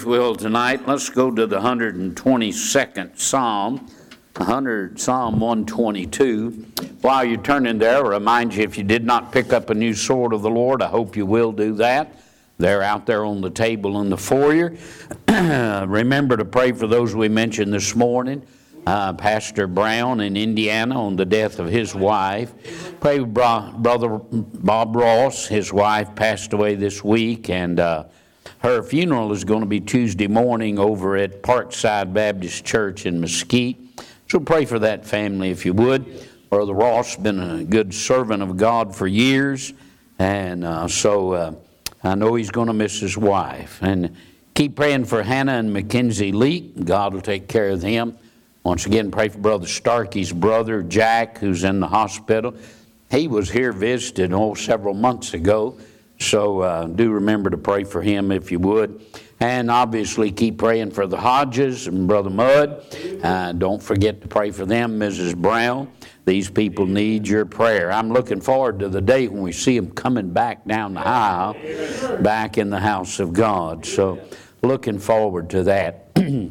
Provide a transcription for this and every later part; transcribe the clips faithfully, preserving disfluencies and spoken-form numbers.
Will tonight, let's go to the one hundred twenty-second Psalm, one hundred, Psalm one twenty-two. While you're turning there, I'll remind you, if you did not pick up a new sword of the Lord, I hope you will do that. They're out there on the table in the foyer. Remember to pray for those we mentioned this morning. Uh, Pastor Brown in Indiana on the death of his wife. Pray with bro- Brother Bob Ross. His wife passed away this week, and uh, her funeral is going to be Tuesday morning over at Parkside Baptist Church in Mesquite. So pray for that family if you would. Brother Ross has been a good servant of God for years, and uh, so uh, I know he's going to miss his wife. And keep praying for Hannah and Mackenzie Leak. God will take care of them. Once again, pray for Brother Starkey's brother, Jack, who's in the hospital. He was here visited oh, several months ago. So uh, do remember to pray for him if you would. And obviously keep praying for the Hodges and Brother Mudd. Uh, don't forget to pray for them, Missus Brown. These people need your prayer. I'm looking forward to the day when we see them coming back down the aisle, back in the house of God. So looking forward to that.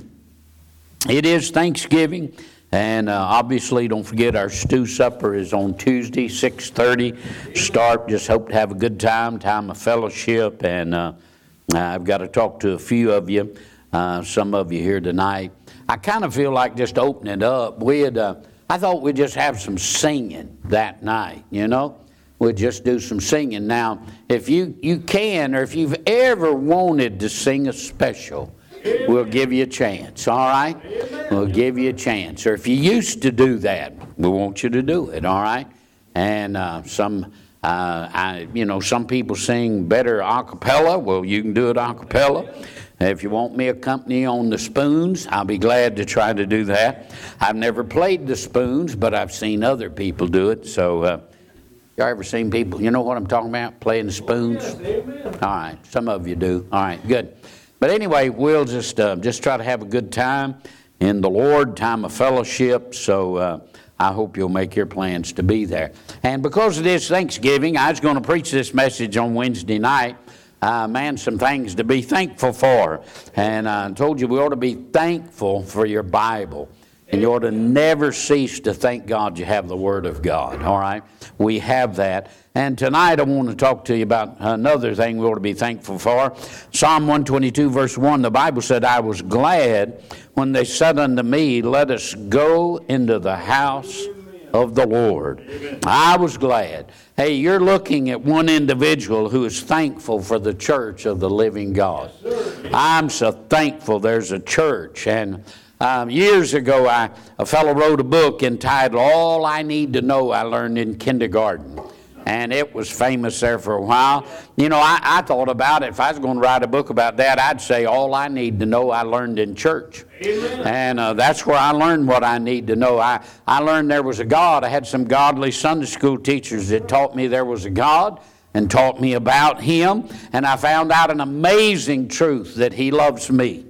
It is Thanksgiving. And uh, obviously, don't forget our stew supper is on Tuesday, six thirty. Start. Just hope to have a good time, time of fellowship. And uh, I've got to talk to a few of you, uh, some of you here tonight. I kind of feel like just opening it up. We'd, uh, I thought we'd just have some singing that night, you know. We'd just do some singing. Now, if you, you can, or if you've ever wanted to sing a special, we'll give you a chance, all right? We'll give you a chance. Or if you used to do that, we want you to do it, all right? And uh, some, uh, I, you know, some people sing better a cappella. Well, you can do it a cappella. If you want me to accompany on the spoons, I'll be glad to try to do that. I've never played the spoons, but I've seen other people do it. So, uh, y'all ever seen people, you know what I'm talking about, playing the spoons? All right, some of you do. All right, good. But anyway, we'll just uh, just try to have a good time in the Lord, time of fellowship. So uh, I hope you'll make your plans to be there. And because it is Thanksgiving, I was going to preach this message on Wednesday night. Uh, man, some things to be thankful for. And I told you we ought to be thankful for your Bible. And you ought to never cease to thank God you have the Word of God, all right? We have that. And tonight I want to talk to you about another thing we ought to be thankful for. Psalm one twenty-two, verse one, the Bible said, I was glad when they said unto me, let us go into the house of the Lord. I was glad. Hey, you're looking at one individual who is thankful for the church of the living God. I'm so thankful there's a church. And Um, years ago, I, a fellow wrote a book entitled, All I Need to Know I Learned in Kindergarten. And it was famous there for a while. You know, I, I thought about it. If I was going to write a book about that, I'd say, All I Need to Know I Learned in Church. Amen. And uh, that's where I learned what I need to know. I, I learned there was a God. I had some godly Sunday school teachers that taught me there was a God and taught me about Him. And I found out an amazing truth that He loves me.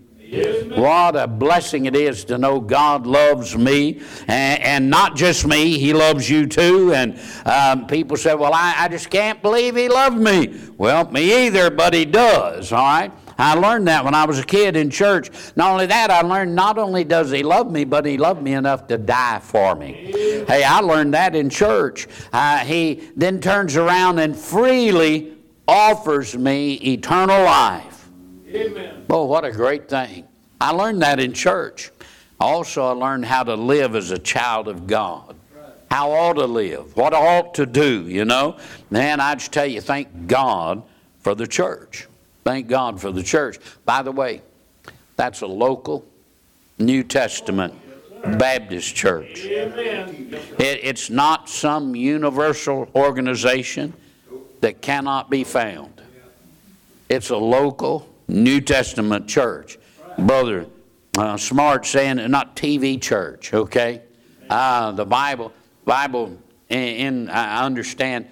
What a blessing it is to know God loves me, and, and not just me, He loves you too. And um, people say, well, I, I just can't believe He loved me. Well, me either, but He does, all right? I learned that when I was a kid in church. Not only that, I learned not only does He love me, but He loved me enough to die for me. Hey, I learned that in church. Uh, he then turns around and freely offers me eternal life. Amen. Oh, what a great thing. I learned that in church. Also, I learned how to live as a child of God. How I ought to live. What I ought to do, you know. Man, I just tell you, thank God for the church. Thank God for the church. By the way, that's a local New Testament Baptist church. Amen. It, it's not some universal organization that cannot be found. It's a local New Testament church. Brother uh, Smart saying not T V church, okay? Uh, the Bible, Bible, in, in I understand,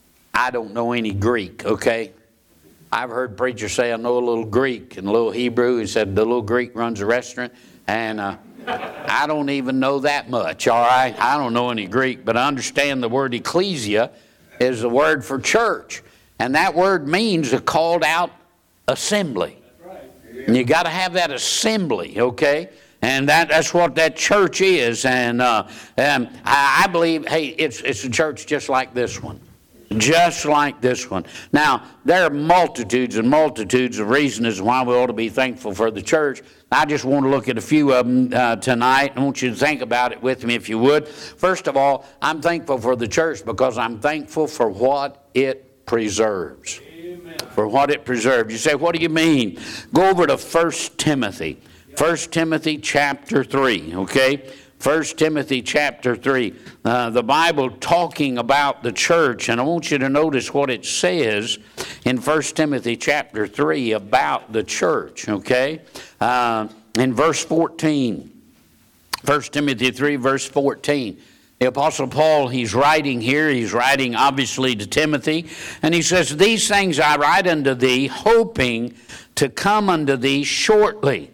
I don't know any Greek, okay? I've heard preachers say I know a little Greek and a little Hebrew. He said the little Greek runs a restaurant, and uh, I don't even know that much, all right? I don't know any Greek, but I understand the word ecclesia is the word for church, and that word means a called out assembly. And you got to have that assembly, okay? And that, that's what that church is. And, uh, and I, I believe, hey, it's, it's a church just like this one. Just like this one. Now, there are multitudes and multitudes of reasons why we ought to be thankful for the church. I just want to look at a few of them uh, tonight. I want you to think about it with me if you would. First of all, I'm thankful for the church because I'm thankful for what it preserves. Amen. For what it preserves. You say, what do you mean? Go over to First Timothy. First Timothy chapter three, okay? First Timothy chapter three, uh, the Bible talking about the church, and I want you to notice what it says in First Timothy chapter three about the church, okay? Uh, in verse fourteen, First Timothy three, verse fourteen, the Apostle Paul, he's writing here, he's writing obviously to Timothy, and he says, "These things I write unto thee, hoping to come unto thee shortly.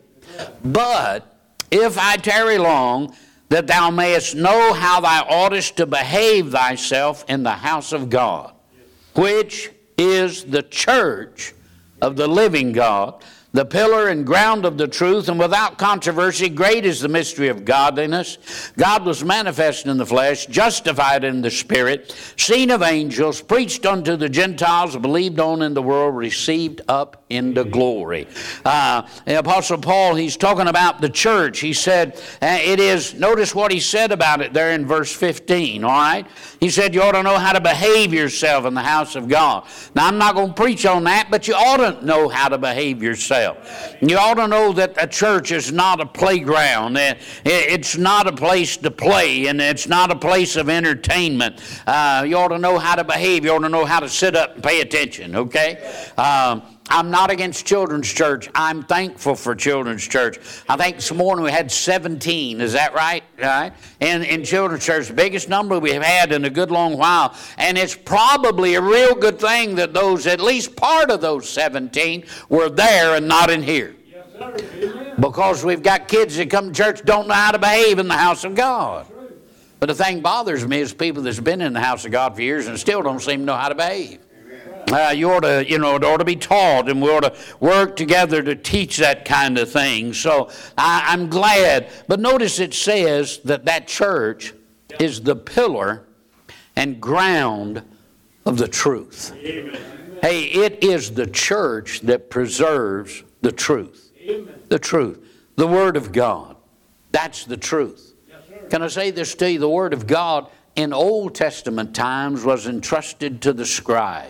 But if I tarry long, that thou mayest know how thou oughtest to behave thyself in the house of God, which is the church of the living God, the pillar and ground of the truth, and without controversy, great is the mystery of godliness. God was manifested in the flesh, justified in the spirit, seen of angels, preached unto the Gentiles, believed on in the world, received up into glory." Uh, the Apostle Paul, he's talking about the church. He said, uh, it is, notice what he said about it there in verse fifteen, all right? He said, you ought to know how to behave yourself in the house of God. Now, I'm not going to preach on that, but you ought to know how to behave yourself. You ought to know that a church is not a playground. It's not a place to play, and it's not a place of entertainment. Uh, you ought to know how to behave. You ought to know how to sit up and pay attention, okay? Um, I'm not against children's church. I'm thankful for children's church. I think this morning we had seventeen. Is that right? Right? In, in children's church, the biggest number we've had in a good long while. And it's probably a real good thing that those, at least part of those seventeen, were there and not in here. Yes, sir. Amen. Because we've got kids that come to church don't know how to behave in the house of God. But the thing bothers me is people that's been in the house of God for years and still don't seem to know how to behave. Uh, you ought to, you know, it ought to be taught, and we ought to work together to teach that kind of thing. So I, I'm glad. But notice it says that that church is the pillar and ground of the truth. Amen. Hey, it is the church that preserves the truth. Amen. The truth. The Word of God. That's the truth. Yes, can I say this to you? The Word of God in Old Testament times was entrusted to the scribes.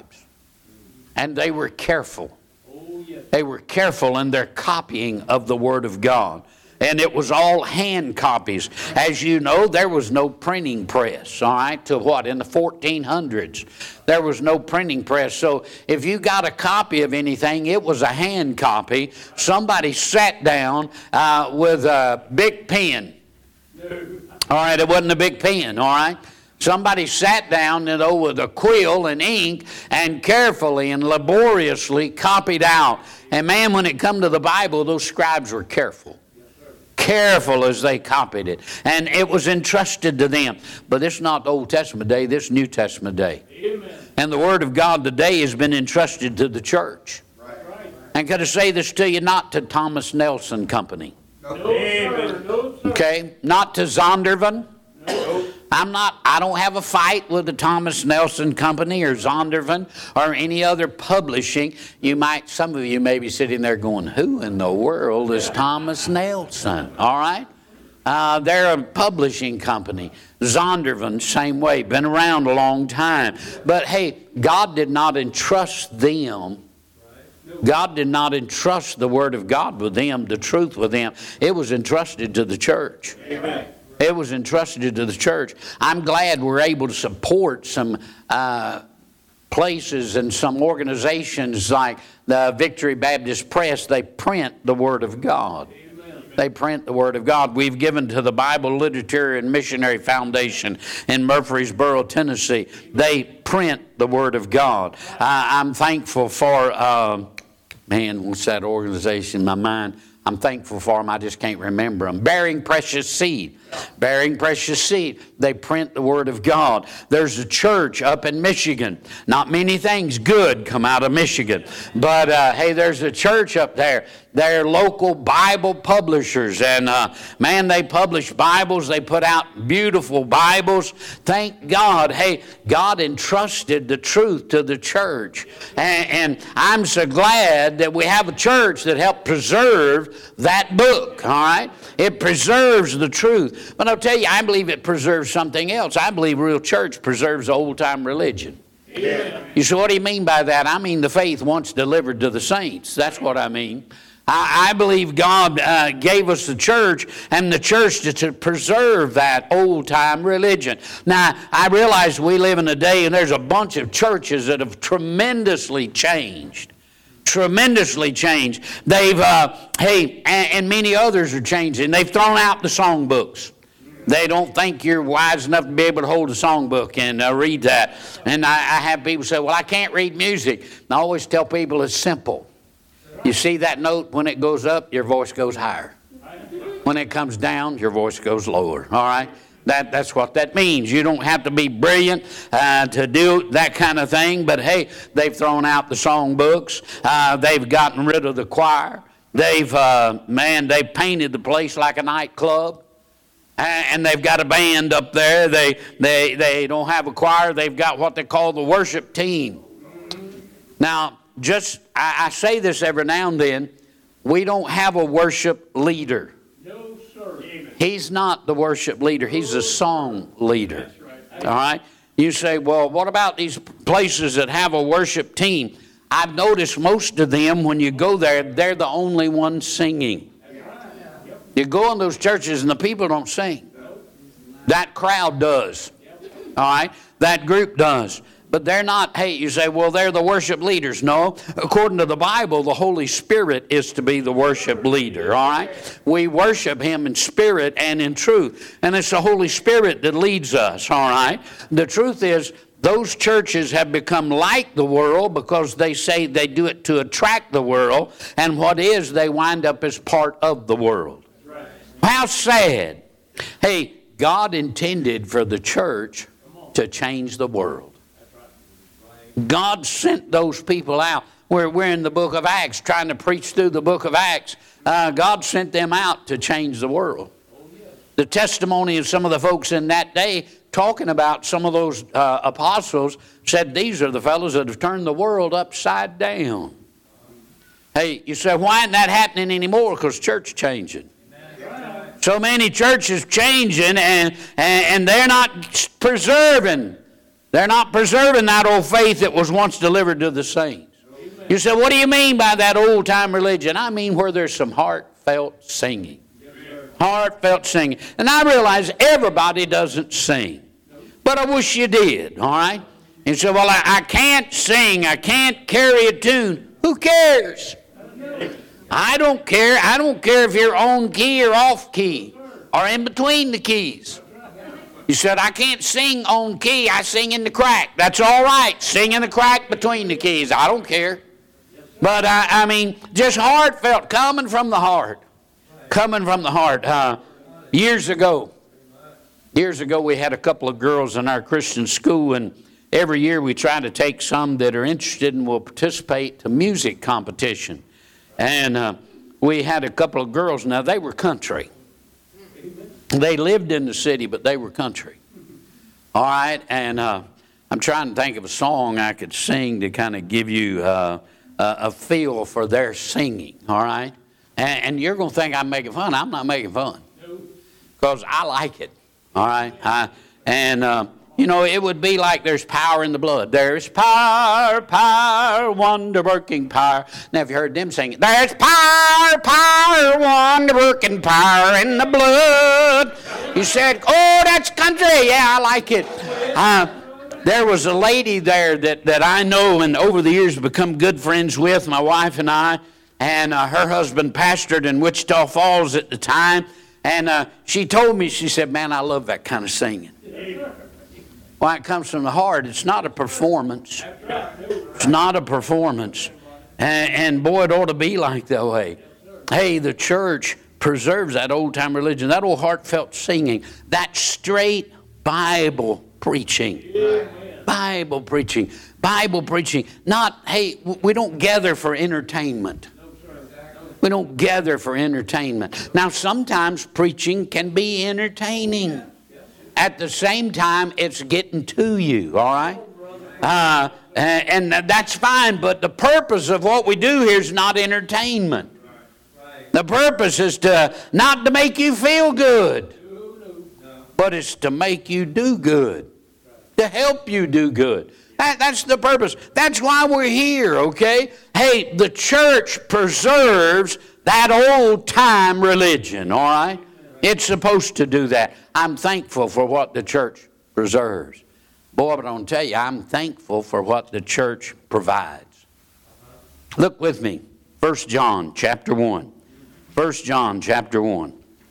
And they were careful. Oh, yes. They were careful in their copying of the Word of God. And it was all hand copies. As you know, there was no printing press, all right, till what, in the fourteen hundreds. There was no printing press. So if you got a copy of anything, it was a hand copy. Somebody sat down uh, with a big pen. No. All right, it wasn't a big pen, all right. Somebody sat down, you know, with a quill and ink and carefully and laboriously copied out. And man, when it come to the Bible, those scribes were careful. Careful as they copied it. And it was entrusted to them. But this is not the Old Testament day, this is New Testament day. Amen. And the Word of God today has been entrusted to the church. Right. And can I say this to you? Not to Thomas Nelson Company. No, sir. No, sir. Okay? Not to Zondervan. No. I'm not, I don't have a fight with the Thomas Nelson Company or Zondervan or any other publishing. You might, some of you may be sitting there going, who in the world is Thomas Nelson? All right? Uh, they're a publishing company. Zondervan, same way, been around a long time. But hey, God did not entrust them. God did not entrust the Word of God with them, the truth with them. It was entrusted to the church. Amen. It was entrusted to the church. I'm glad we're able to support some uh, places and some organizations like the Victory Baptist Press. They print the Word of God. Amen. They print the Word of God. We've given to the Bible Literary and Missionary Foundation in Murfreesboro, Tennessee. They print the Word of God. Uh, I'm thankful for, uh, man, what's that organization in my mind? I'm thankful for them. I just can't remember them. Bearing Precious Seed. Bearing Precious Seed. They print the Word of God. There's a church up in Michigan. Not many things good come out of Michigan. But, uh, hey, there's a church up there They're local Bible publishers, and uh, man, they publish Bibles. They put out beautiful Bibles. Thank God. Hey, God entrusted the truth to the church, and, and I'm so glad that we have a church that helped preserve that book. All right, it preserves the truth. But I'll tell you, I believe it preserves something else. I believe real church preserves old-time religion. Yeah. You say, what do you mean by that? I mean the faith once delivered to the saints. That's what I mean. I, I believe God uh, gave us the church, and the church to, to preserve that old-time religion. Now, I realize we live in a day, and there's a bunch of churches that have tremendously changed. Tremendously changed. They've, uh, hey, and, and many others are changing. They've thrown out the songbooks. They don't think you're wise enough to be able to hold a songbook and uh, read that. And I, I have people say, well, I can't read music. And I always tell people it's simple. You see that note, when it goes up, your voice goes higher. When it comes down, your voice goes lower. All right? That, that's what that means. You don't have to be brilliant uh, to do that kind of thing. But, hey, they've thrown out the songbooks. Uh, they've gotten rid of the choir. They've, uh, man, they've painted the place like a nightclub. And they've got a band up there. They, they, they don't have a choir. They've got what they call the worship team. Now, just, I, I say this every now and then, we don't have a worship leader. No, sir. He's not the worship leader. He's a song leader. All right? You say, well, what about these places that have a worship team? I've noticed most of them, when you go there, they're the only ones singing. You go in those churches and the people don't sing. That crowd does. All right? That group does. But they're not, hey, you say, well, they're the worship leaders. No. According to the Bible, the Holy Spirit is to be the worship leader. All right? We worship Him in spirit and in truth. And it's the Holy Spirit that leads us. All right? The truth is, those churches have become like the world because they say they do it to attract the world. And what is, they wind up as part of the world. How sad. Hey, God intended for the church to change the world. God sent those people out. We're, we're in the book of Acts, trying to preach through the book of Acts. Uh, God sent them out to change the world. The testimony of some of the folks in that day talking about some of those uh, apostles said, these are the fellows that have turned the world upside down. Hey, you say, why isn't that happening anymore? Because church changing. So many churches changing, and, and, and they're not preserving. They're not preserving that old faith that was once delivered to the saints. You say, what do you mean by that old-time religion? I mean where there's some heartfelt singing. Heartfelt singing. And I realize everybody doesn't sing. But I wish you did, all right? And so, well, I, I can't sing. I can't carry a tune. Who cares? I don't care. I don't care if you're on key or off key or in between the keys. You said, I can't sing on key. I sing in the crack. That's all right. Sing in the crack between the keys. I don't care. But, I, I mean, just heartfelt, coming from the heart. Coming from the heart. Uh, years ago, years ago, we had a couple of girls in our Christian school, and every year we try to take some that are interested and will participate to music competition. And uh, we had a couple of girls. Now, they were country. They lived in the city, but they were country. All right? And uh, I'm trying to think of a song I could sing to kind of give you uh, a, a feel for their singing. All right? And, and you're going to think I'm making fun. I'm not making fun. Because I like it. All right? I, and... Uh, You know, it would be like there's power in the blood. There's power, power, wonder-working power. Now, have you heard them sing it? There's power, power, wonder-working power in the blood. You said, oh, that's country. Yeah, I like it. Uh, there was a lady there that, that I know and over the years become good friends with, my wife and I. And uh, her husband pastored in Wichita Falls at the time. And uh, she told me, she said, man, I love that kind of singing. Why, it comes from the heart. It's not a performance. It's not a performance. And, and boy, it ought to be like that way. Hey, the church preserves that old-time religion, that old heartfelt singing, that straight Bible preaching. Bible preaching. Bible preaching. Not, hey, we don't gather for entertainment. We don't gather for entertainment. Now, sometimes preaching can be entertaining. At the same time, it's getting to you, all right? Uh, and that's fine, but the purpose of what we do here is not entertainment. The purpose is to not to make you feel good, but it's to make you do good, to help you do good. That, that's the purpose. That's why we're here, okay? Hey, the church preserves that old-time religion, all right? It's supposed to do that. I'm thankful for what the church preserves. Boy, but I'm going to tell you, I'm thankful for what the church provides. Look with me, First John chapter one. First John chapter one.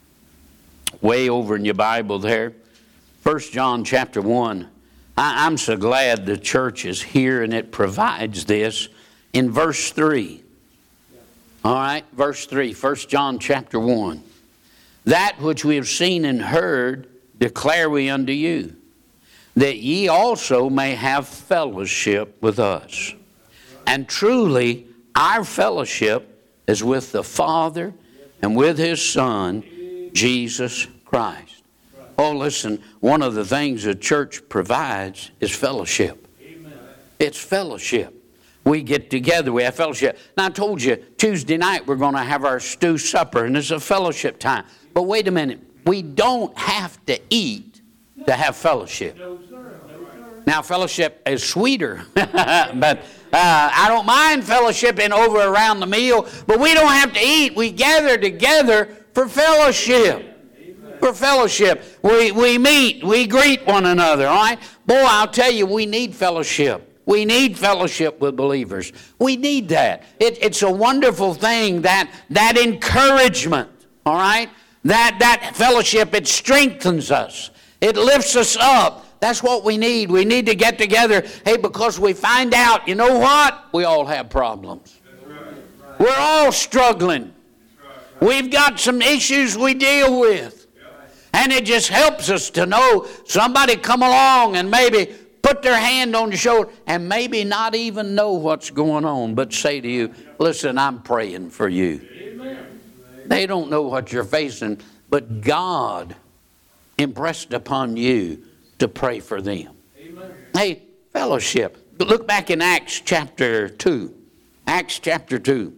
Way over in your Bible there. First John chapter one. I, I'm so glad the church is here and it provides this in verse three. All right, verse three, First John chapter one. That which we have seen and heard declare we unto you, that ye also may have fellowship with us. And truly, our fellowship is with the Father and with His Son, Jesus Christ. Oh, listen, one of the things the church provides is fellowship. It's fellowship. We get together, we have fellowship. Now, I told you, Tuesday night we're going to have our stew supper, and it's a fellowship time. But wait a minute, we don't have to eat to have fellowship. Now, fellowship is sweeter, but uh, I don't mind fellowshipping over around the meal, but we don't have to eat. We gather together for fellowship. For fellowship. We, we meet, we greet one another, all right? Boy, I'll tell you, we need fellowship. We need fellowship with believers. We need that. It, it's a wonderful thing, that, that encouragement, all right? That, that fellowship, it strengthens us. It lifts us up. That's what we need. We need to get together, hey, because we find out, you know what? We all have problems. We're all struggling. We've got some issues we deal with. And it just helps us to know somebody come along and maybe put their hand on your shoulder and maybe not even know what's going on, but say to you, listen, I'm praying for you. They don't know what you're facing, but God impressed upon you to pray for them. Amen. Hey, fellowship. Look back in Acts chapter two. Acts chapter two.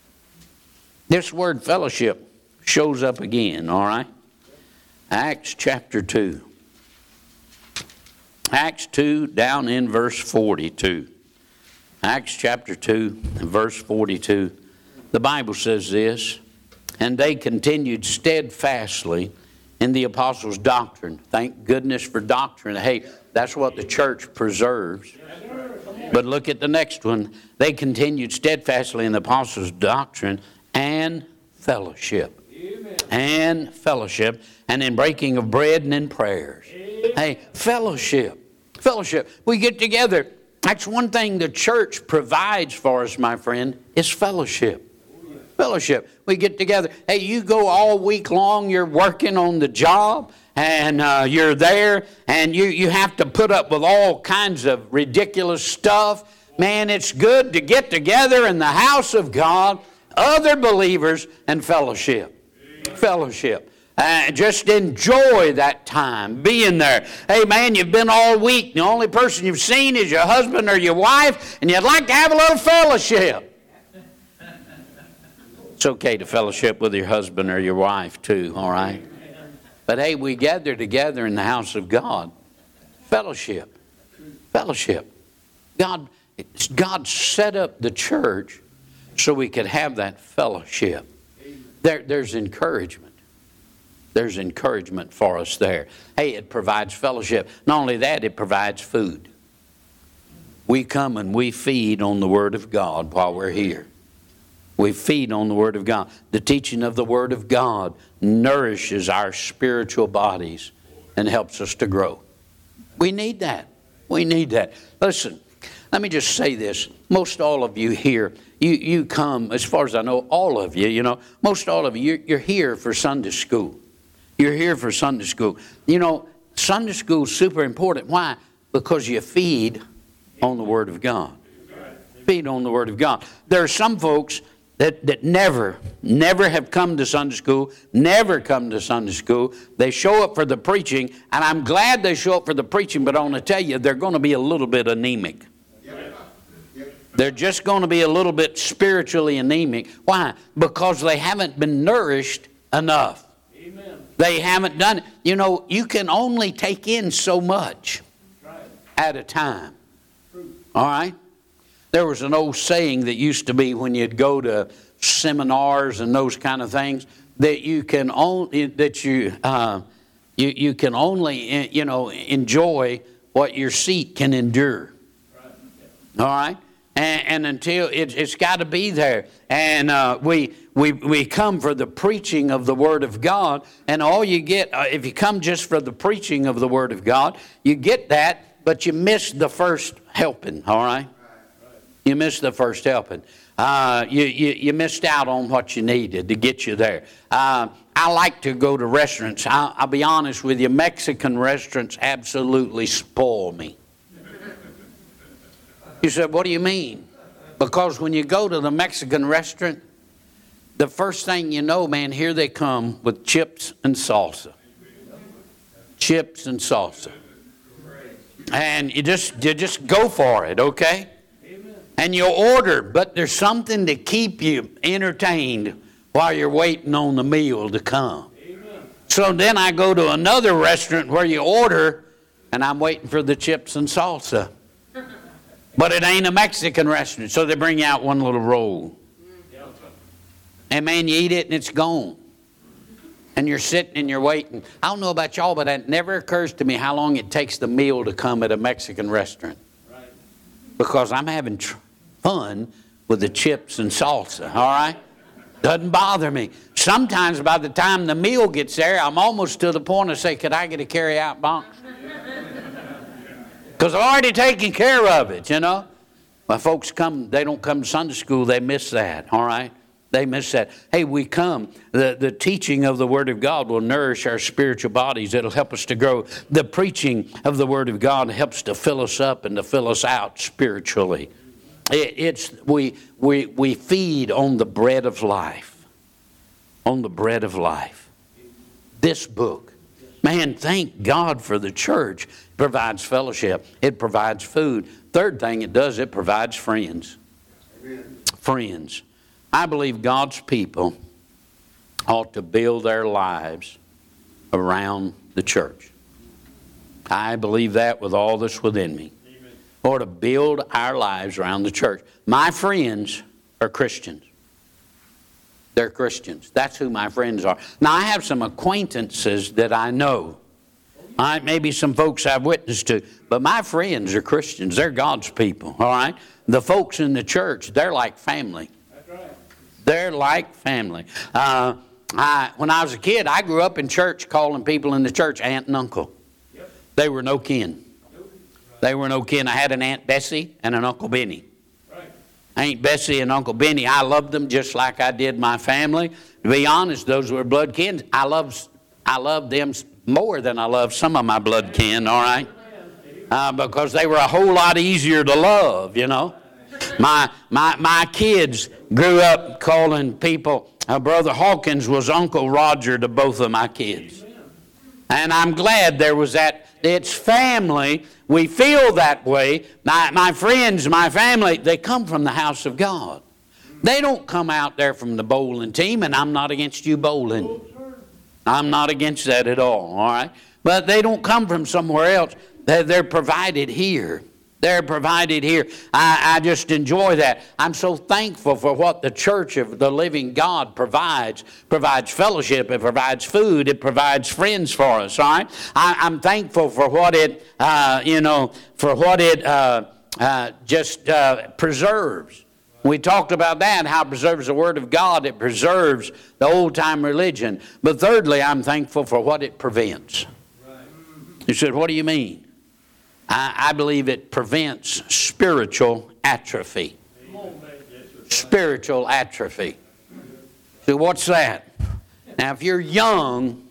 This word fellowship shows up again, all right? Acts chapter two. Acts two, down in verse forty-two. Acts chapter two, verse forty-two. The Bible says this, and they continued steadfastly in the apostles' doctrine. Thank goodness for doctrine. Hey, that's what the church preserves. But look at the next one. They continued steadfastly in the apostles' doctrine and fellowship. Amen. And fellowship. And in breaking of bread and in prayers. Amen. Hey, fellowship. Fellowship. We get together. That's one thing the church provides for us, my friend, is fellowship. Fellowship. We get together. Hey, you go all week long, you're working on the job, and uh, you're there, and you, you have to put up with all kinds of ridiculous stuff. Man, it's good to get together in the house of God, other believers, and fellowship. Fellowship. Uh, just enjoy that time being there. Hey, man, you've been all week. The only person you've seen is your husband or your wife, and you'd like to have a little fellowship. It's okay to fellowship with your husband or your wife too, all right? But hey, we gather together in the house of God. Fellowship. Fellowship. God, God set up the church so we could have that fellowship. There, there's encouragement. There's encouragement for us there. Hey, it provides fellowship. Not only that, it provides food. We come and we feed on the Word of God while we're here. We feed on the Word of God. The teaching of the Word of God nourishes our spiritual bodies and helps us to grow. We need that. We need that. Listen, let me just say this. Most all of you here, you, you come, as far as I know, all of you, you know, most all of you, you're, you're here for Sunday school. You're here for Sunday school. You know, Sunday school is super important. Why? Because you feed on the Word of God. Feed on the Word of God. There are some folks, that, that never, never have come to Sunday school, never come to Sunday school. They show up for the preaching, and I'm glad they show up for the preaching, but I want to tell you, they're going to be a little bit anemic. They're just going to be a little bit spiritually anemic. Why? Because they haven't been nourished enough. Amen. They haven't done it. You know, you can only take in so much at a time. All right? There was an old saying that used to be when you'd go to seminars and those kind of things, that you can only that you uh, you you can only you know enjoy what your seat can endure. All right? And, and until it, it's got to be there. And uh, we, we, we come for the preaching of the Word of God. And all you get, uh, if you come just for the preaching of the Word of God, you get that, but you miss the first helping, all right? You miss the first helping. Uh, you, you, you missed out on what you needed to get you there. Uh, I like to go to restaurants. I, I'll be honest with you, Mexican restaurants absolutely spoil me. You said, what do you mean? Because when you go to the Mexican restaurant, the first thing you know, man, here they come with chips and salsa. Chips and salsa. And you just you just go for it, okay? And you order, but there's something to keep you entertained while you're waiting on the meal to come. So then I go to another restaurant where you order, and I'm waiting for the chips and salsa. But it ain't a Mexican restaurant, so they bring you out one little roll. And man, you eat it and it's gone. And you're sitting and you're waiting. I don't know about y'all, but it never occurs to me how long it takes the meal to come at a Mexican restaurant. Because I'm having tr- fun with the chips and salsa, all right? Doesn't bother me. Sometimes by the time the meal gets there, I'm almost to the point of say, could I get a carry-out box? Because I've already taken care of it, you know. When folks come, they don't come to Sunday school, they miss that, all right? They miss that. Hey, we come. The, the teaching of the Word of God will nourish our spiritual bodies. It'll help us to grow. The preaching of the Word of God helps to fill us up and to fill us out spiritually. It, it's we, we, we feed on the bread of life. On the bread of life. This book. Man, thank God for the church. It provides fellowship. It provides food. Third thing it does, it provides friends. Amen. Friends. I believe God's people ought to build their lives around the church. I believe that with all that's within me. Amen. Or to build our lives around the church. My friends are Christians. They're Christians. That's who my friends are. Now, I have some acquaintances that I know. All right, maybe some folks I've witnessed to. But my friends are Christians. They're God's people. All right? The folks in the church, they're like family. That's right. They're like family. Uh, I, when I was a kid, I grew up in church calling people in the church aunt and uncle. Yep. They were no kin. Nope. They were no kin. I had an Aunt Bessie and an Uncle Benny. Aunt Bessie and Uncle Benny, I loved them just like I did my family. To be honest, those were blood kin. I love, I loved them more than I loved some of my blood kin, all right? Uh, because they were a whole lot easier to love, you know. My my my kids grew up calling people, uh, Brother Hawkins was Uncle Roger to both of my kids. And I'm glad there was that. It's family. We feel that way. My, my friends, my family, they come from the house of God. They don't come out there from the bowling team, and I'm not against you bowling. I'm not against that at all, all right? But they don't come from somewhere else. They're, they're provided here. They're provided here. I, I just enjoy that. I'm so thankful for what the Church of the Living God provides. Provides fellowship. It provides food. It provides friends for us. All right. I, I'm thankful for what it, uh, you know, for what it uh, uh, just uh, preserves. We talked about that, how it preserves the Word of God. It preserves the old-time religion. But thirdly, I'm thankful for what it prevents. You said, what do you mean? I believe it prevents spiritual atrophy. Spiritual atrophy. So what's that? Now, if you're young,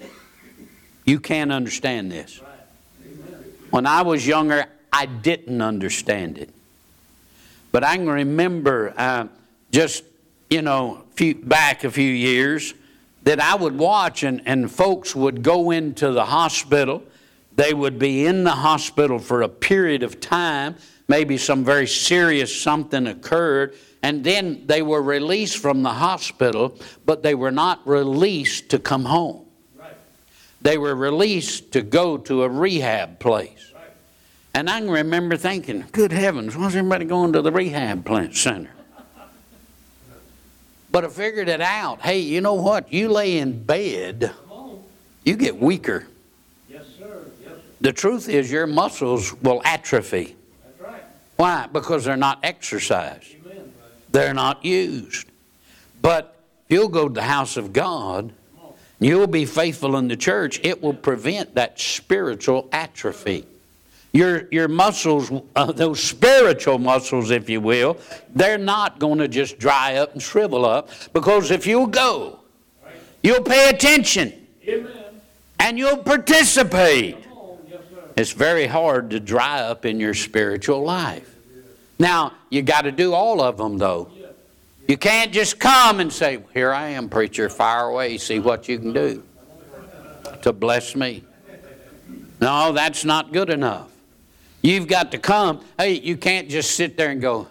you can't understand this. When I was younger, I didn't understand it. But I can remember uh, just, you know, few, back a few years, that I would watch, and, and folks would go into the hospital. They would be in the hospital for a period of time. Maybe some very serious something occurred, and then they were released from the hospital, but they were not released to come home. Right. They were released to go to a rehab place. Right. And I can remember thinking, good heavens, why's everybody going to the rehab plant center? But I figured it out. Hey, you know what? You lay in bed, you get weaker. Yes, sir. Yes, sir. The truth is your muscles will atrophy. That's right. Why? Because they're not exercised. Amen. They're not used. But if you'll go to the house of God, you'll be faithful in the church, it will prevent that spiritual atrophy. Your, your muscles, uh, those spiritual muscles, if you will, they're not going to just dry up and shrivel up, because if you'll go, you'll pay attention. Amen. And you'll participate. Come on. Yes, sir. It's very hard to dry up in your spiritual life. Now, you got to do all of them, though. You can't just come and say, here I am, preacher, fire away, see what you can do to bless me. No, that's not good enough. You've got to come. Hey, you can't just sit there and go.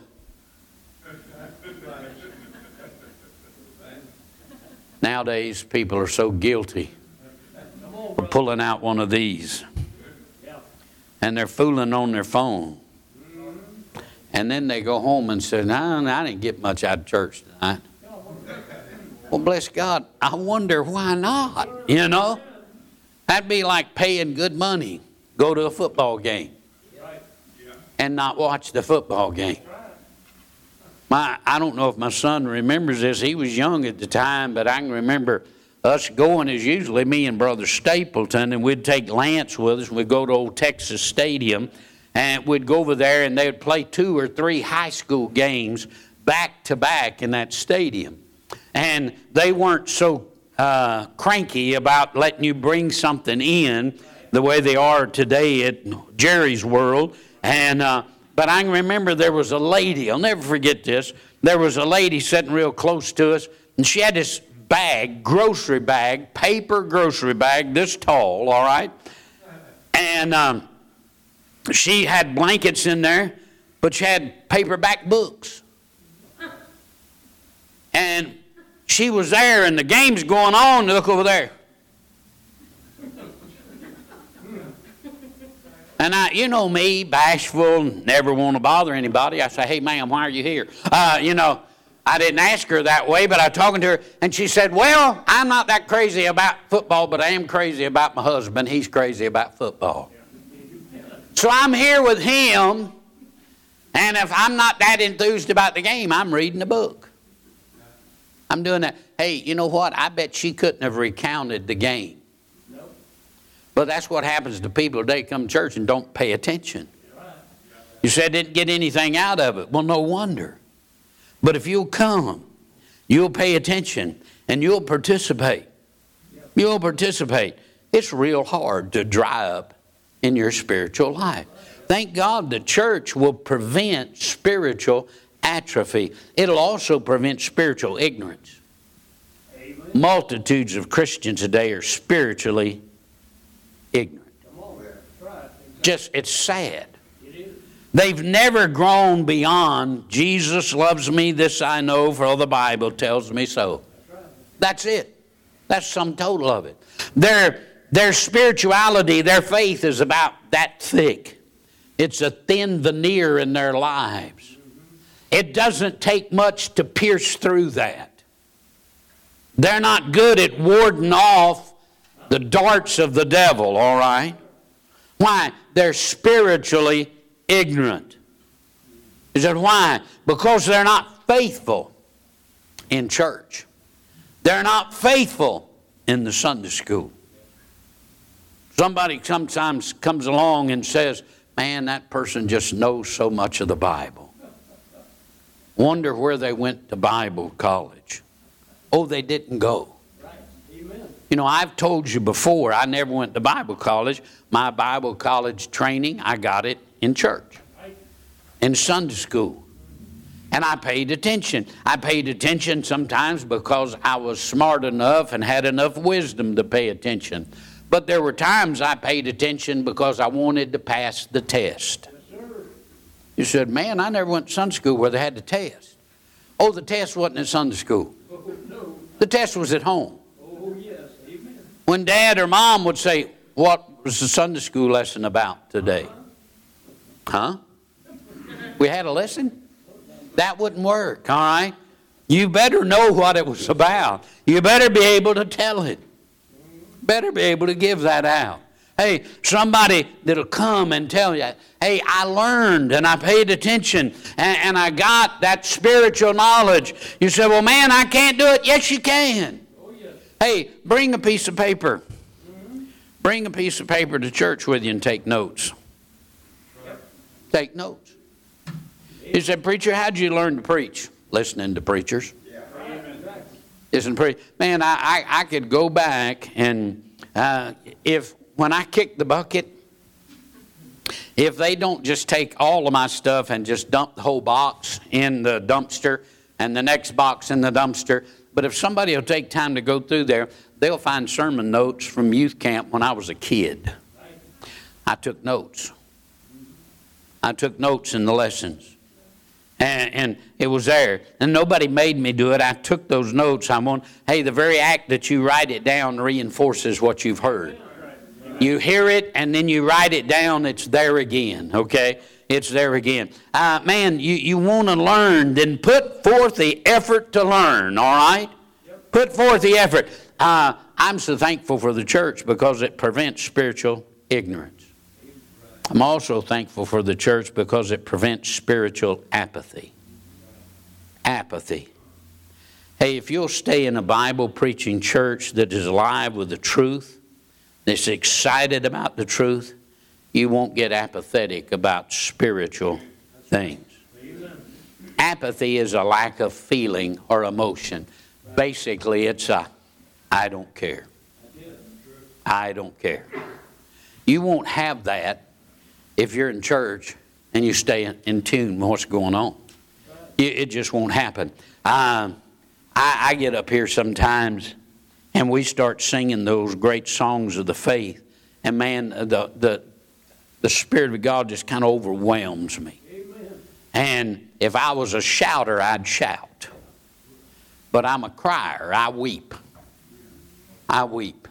Nowadays, people are so guilty of pulling out one of these. And they're fooling on their phone. And then they go home and say, no, I didn't get much out of church tonight. Well, bless God, I wonder why not, you know? That'd be like paying good money, go to a football game, and not watch the football game. My, I don't know if my son remembers this. He was young at the time, but I can remember us going as usually me and Brother Stapleton, and we'd take Lance with us. We'd go to Old Texas Stadium, and we'd go over there, and they would play two or three high school games back to back in that stadium. And they weren't so uh, cranky about letting you bring something in the way they are today at Jerry's World. And uh, but I can remember there was a lady, I'll never forget this, there was a lady sitting real close to us, and she had this bag, grocery bag, paper grocery bag, this tall, all right? And um, she had blankets in there, but she had paperback books. And she was there, and the game's going on, look over there. And I, you know me, bashful, never want to bother anybody. I say, hey, ma'am, why are you here? Uh, you know, I didn't ask her that way, but I was talking to her, and she said, well, I'm not that crazy about football, but I am crazy about my husband. He's crazy about football. So I'm here with him, and if I'm not that enthused about the game, I'm reading a book. I'm doing that. Hey, you know what? I bet she couldn't have recounted the game. But that's what happens to people today come to church and don't pay attention. You said didn't get anything out of it. Well, no wonder. But if you'll come, you'll pay attention, and you'll participate. You'll participate. It's real hard to dry up in your spiritual life. Thank God the church will prevent spiritual atrophy. It'll also prevent spiritual ignorance. Amen. Multitudes of Christians today are spiritually ignorant. Just, it's sad. They've never grown beyond, Jesus loves me, this I know, for the Bible tells me so. That's it. That's sum total of it. Their, their spirituality, their faith is about that thick. It's a thin veneer in their lives. It doesn't take much to pierce through that. They're not good at warding off the darts of the devil, all right? Why? They're spiritually ignorant. Is that why? Because they're not faithful in church. They're not faithful in the Sunday school. Somebody sometimes comes along and says, man, that person just knows so much of the Bible. Wonder where they went to Bible college. Oh, they didn't go. You know, I've told you before, I never went to Bible college. My Bible college training, I got it in church, in Sunday school. And I paid attention. I paid attention sometimes because I was smart enough and had enough wisdom to pay attention. But there were times I paid attention because I wanted to pass the test. You said, man, I never went to Sunday school where they had the test. Oh, the test wasn't at Sunday school. Oh, no. The test was at home. Oh, yes. Amen. When Dad or Mom would say, what was the Sunday school lesson about today? Huh? We had a lesson? That wouldn't work, all right? You better know what it was about. You better be able to tell it. Better be able to give that out. Hey, somebody that'll come and tell you, hey, I learned and I paid attention and, and I got that spiritual knowledge. You say, well, man, I can't do it. Yes, you can. Oh, yes. Hey, bring a piece of paper. Mm-hmm. Bring a piece of paper to church with you and take notes. Yep. Take notes. You said, preacher, how'd you learn to preach? Listening to preachers. Yeah. Amen. Isn't pre- Man, I, I, I could go back and uh, if when I kick the bucket, if they don't just take all of my stuff and just dump the whole box in the dumpster and the next box in the dumpster, but if somebody will take time to go through there, they'll find sermon notes from youth camp when I was a kid. I took notes. I took notes in the lessons. And, and it was there. And nobody made me do it. I took those notes. I want, hey, the very act that you write it down reinforces what you've heard. You hear it and then you write it down, it's there again, okay? It's there again. Uh, man, you, you want to learn, then put forth the effort to learn, all right? Yep. Put forth the effort. Uh, I'm so thankful for the church because it prevents spiritual ignorance. I'm also thankful for the church because it prevents spiritual apathy. Apathy. Hey, if you'll stay in a Bible-preaching church that is alive with the truth, that's excited about the truth, you won't get apathetic about spiritual things. Amen. Apathy is a lack of feeling or emotion. Basically, it's a, I don't care. I don't care. You won't have that if you're in church and you stay in tune with what's going on. It just won't happen. Um, I, I get up here sometimes and we start singing those great songs of the faith. And man, the the, the Spirit of God just kind of overwhelms me. Amen. And if I was a shouter, I'd shout. But I'm a crier. I weep. I weep.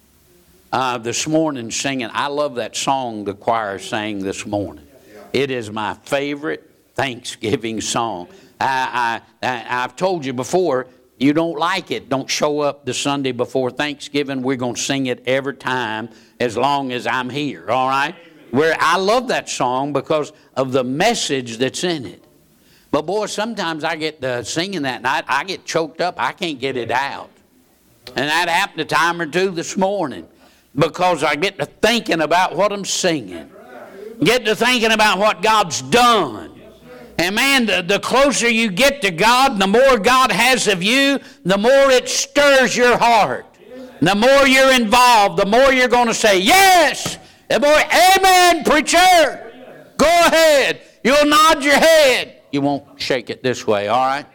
Uh, this morning singing, I love that song the choir sang this morning. It is my favorite Thanksgiving song. I, I, I, I've told you before, you don't like it, don't show up the Sunday before Thanksgiving. We're going to sing it every time as long as I'm here, all right? Where I love that song because of the message that's in it. But boy, sometimes I get to singing that night, I get choked up, I can't get it out. And that happened a time or two this morning because I get to thinking about what I'm singing. Get to thinking about what God's done. And man, the, the closer you get to God, the more God has of you, the more it stirs your heart. The more you're involved, the more you're going to say, yes! The more, amen, preacher! Go ahead. You'll nod your head. You won't shake it this way, all right?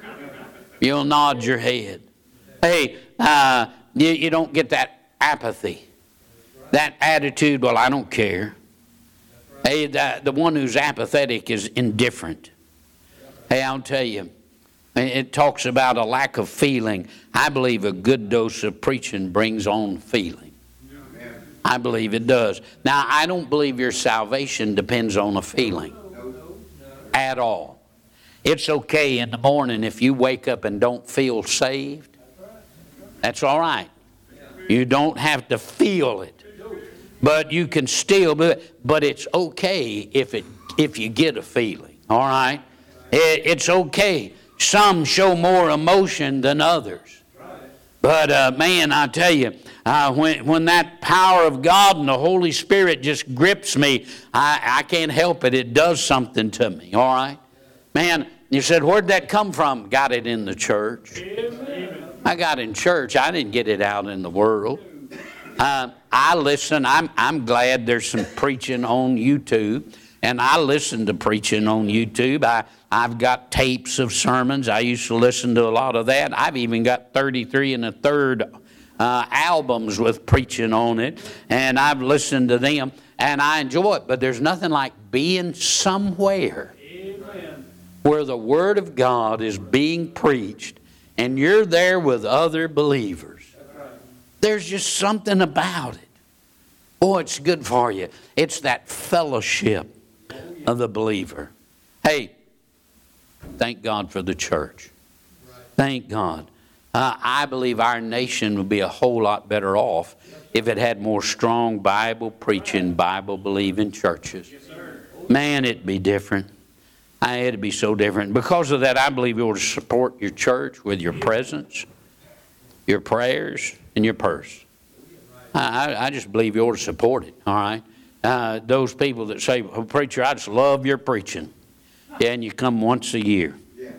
You'll nod your head. Hey, uh, you, you don't get that apathy. That attitude, well, I don't care. Hey, the, the one who's apathetic is indifferent. Hey, I'll tell you, it talks about a lack of feeling. I believe a good dose of preaching brings on feeling. I believe it does. Now, I don't believe your salvation depends on a feeling at all. It's okay in the morning if you wake up and don't feel saved. That's all right. You don't have to feel it. But you can still do it. But it's okay if it if you get a feeling. All right? It, it's okay. Some show more emotion than others. But uh, man, I tell you, uh, when when that power of God and the Holy Spirit just grips me, I, I can't help it. It does something to me. All right? Man, you said, where'd that come from? Got it in the church. Amen. I got in church. I didn't get it out in the world. Uh, I listen. I'm I'm glad there's some preaching on YouTube, and I listen to preaching on YouTube. I I've got tapes of sermons. I used to listen to a lot of that. I've even got thirty-three and a third uh, albums with preaching on it, and I've listened to them, and I enjoy it. But there's nothing like being somewhere Amen. where the Word of God is being preached, and you're there with other believers. That's right. There's just something about it. Boy, it's good for you. It's that fellowship of the believer. Hey, thank God for the church. Thank God. Uh, I believe our nation would be a whole lot better off if it had more strong Bible preaching, Bible believing churches. Man, it'd be different. I, it'd be so different. Because of that, I believe you ought to support your church with your presence, your prayers, and your purse. I, I just believe you ought to support it, all right? Uh, those people that say, oh, preacher, I just love your preaching. Yeah, and you come once a year.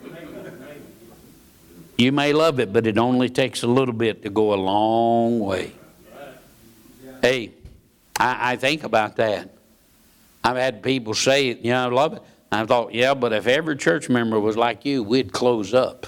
You may love it, but it only takes a little bit to go a long way. Hey, I, I think about that. I've had people say, you know, I love it. I thought, yeah, but if every church member was like you, we'd close up.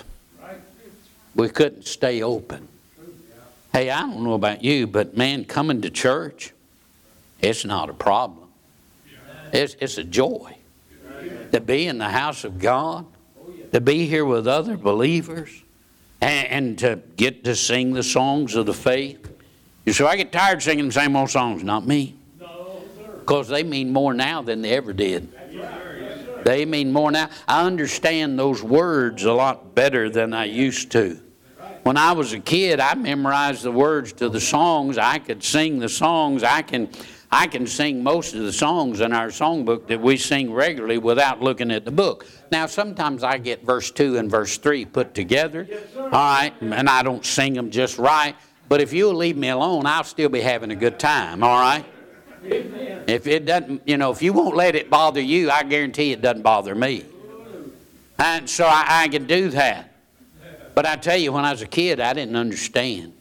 We couldn't stay open. Hey, I don't know about you, but man, coming to church, it's not a problem. It's, it's a joy to be in the house of God, to be here with other believers, and, and to get to sing the songs of the faith. You say, I get tired singing the same old songs. Not me. Because they mean more now than they ever did. They mean more now. I understand those words a lot better than I used to. When I was a kid, I memorized the words to the songs. I could sing the songs. I can I can sing most of the songs in our songbook that we sing regularly without looking at the book. Now, sometimes I get verse two and verse three put together, all right, and I don't sing them just right. But if you'll leave me alone, I'll still be having a good time, all right? If it doesn't, you know, if you won't let it bother you, I guarantee it doesn't bother me. And so I, I can do that. But I tell you, when I was a kid, I didn't understand.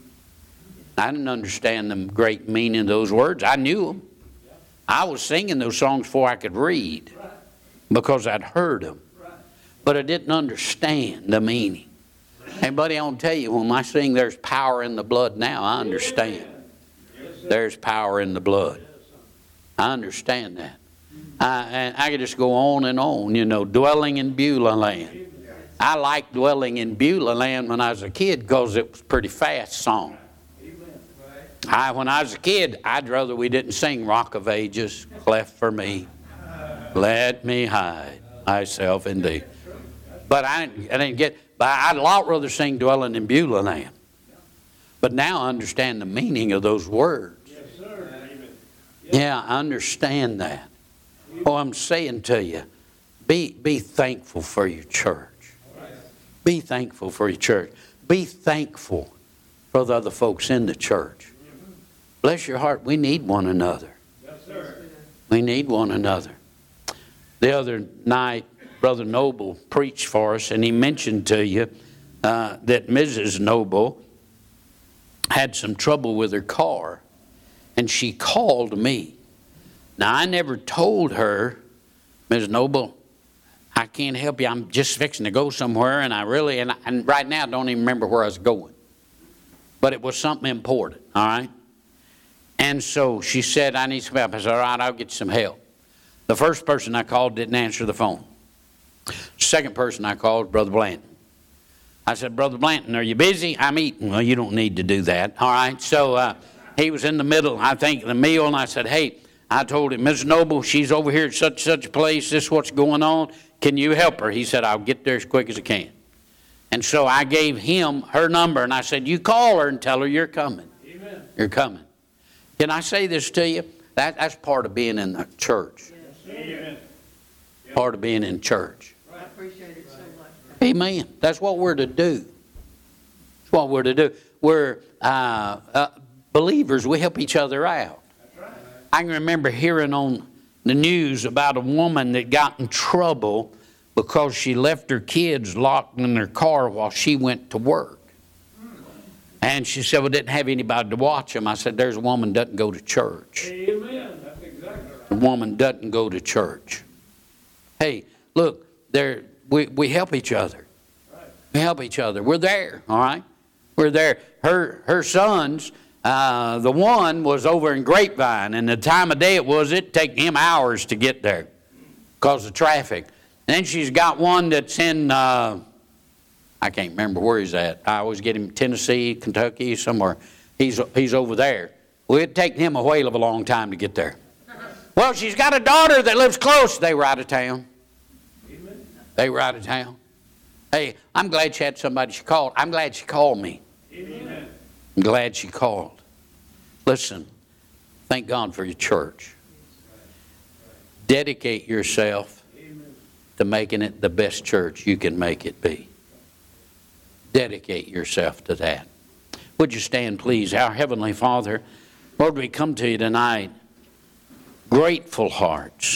I didn't understand the great meaning of those words. I knew them. I was singing those songs before I could read because I'd heard them. But I didn't understand the meaning. Hey, buddy, I want to tell you, when I sing There's Power in the Blood now, I understand. There's power in the blood. I understand that. I, and I could just go on and on, you know, dwelling in Beulah land. I liked dwelling in Beulah land when I was a kid because it was a pretty fast song. I, when I was a kid, I'd rather we didn't sing Rock of Ages, Cleft for me, let me hide myself in thee. But I didn't, I didn't get, but I'd a lot rather sing dwelling in Beulah land. But now I understand the meaning of those words. Yeah, I understand that. Oh, I'm saying to you, be, be thankful for your church. Be thankful for your church. Be thankful for the other folks in the church. Bless your heart, we need one another. We need one another. The other night, Brother Noble preached for us, and he mentioned to you uh, that Missus Noble had some trouble with her car, and she called me. Now, I never told her, Missus Noble, I can't help you. I'm just fixing to go somewhere, and I really, and, I, and right now I don't even remember where I was going. But it was something important, all right? And so she said, I need some help. I said, all right, I'll get you some help. The first person I called didn't answer the phone. Second person I called was Brother Blanton. I said, Brother Blanton, are you busy? I'm eating. Well, you don't need to do that, all right? So uh, he was in the middle, I think, of the meal, and I said, hey, I told him, Missus Noble, she's over here at such such a place. This is what's going on. Can you help her? He said, I'll get there as quick as I can. And so I gave him her number, and I said, you call her and tell her you're coming. Amen. You're coming. Can I say this to you? That, that's part of being in the church. Amen. Part of being in church. I appreciate it so much. Amen. That's what we're to do. That's what we're to do. We're uh, uh, believers. We help each other out. I can remember hearing on the news about a woman that got in trouble because she left her kids locked in her car while she went to work. And she said, well, didn't have anybody to watch them. I said, there's a woman doesn't go to church. Amen. That's exactly right. A woman doesn't go to church. Hey, look, They're, we, we help each other. We help each other. We're there, all right? We're there. Her, her sons, uh, the one was over in Grapevine, and the time of day it was, it'd take him hours to get there because of traffic. And then she's got one that's in, uh, I can't remember where he's at. I always get him Tennessee, Kentucky, somewhere. He's, he's over there. Well, it'd take him a whale of a long time to get there. Well, she's got a daughter that lives close. They were out of town. Amen. They were out of town. Hey, I'm glad she had somebody she called. I'm glad she called me. Amen. I'm glad she called. Listen, thank God for your church. Dedicate yourself Amen. to making it the best church you can make it be. Dedicate yourself to that. Would you stand, please? Our Heavenly Father, Lord, we come to you tonight, grateful hearts.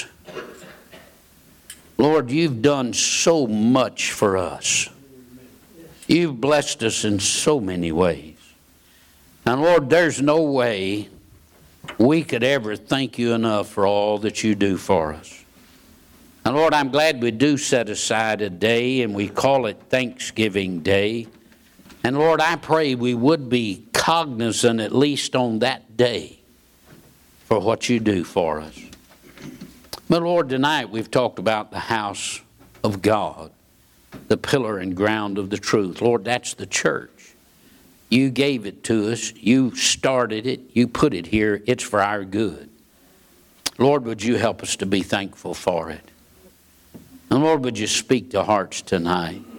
Lord, you've done so much for us. You've blessed us in so many ways. And Lord, there's no way we could ever thank you enough for all that you do for us. And Lord, I'm glad we do set aside a day and we call it Thanksgiving Day. And Lord, I pray we would be cognizant at least on that day for what you do for us. But Lord, tonight we've talked about the house of God, the pillar and ground of the truth. Lord, that's the church. You gave it to us. You started it. You put it here. It's for our good. Lord, would you help us to be thankful for it? And Lord, would you speak to hearts tonight?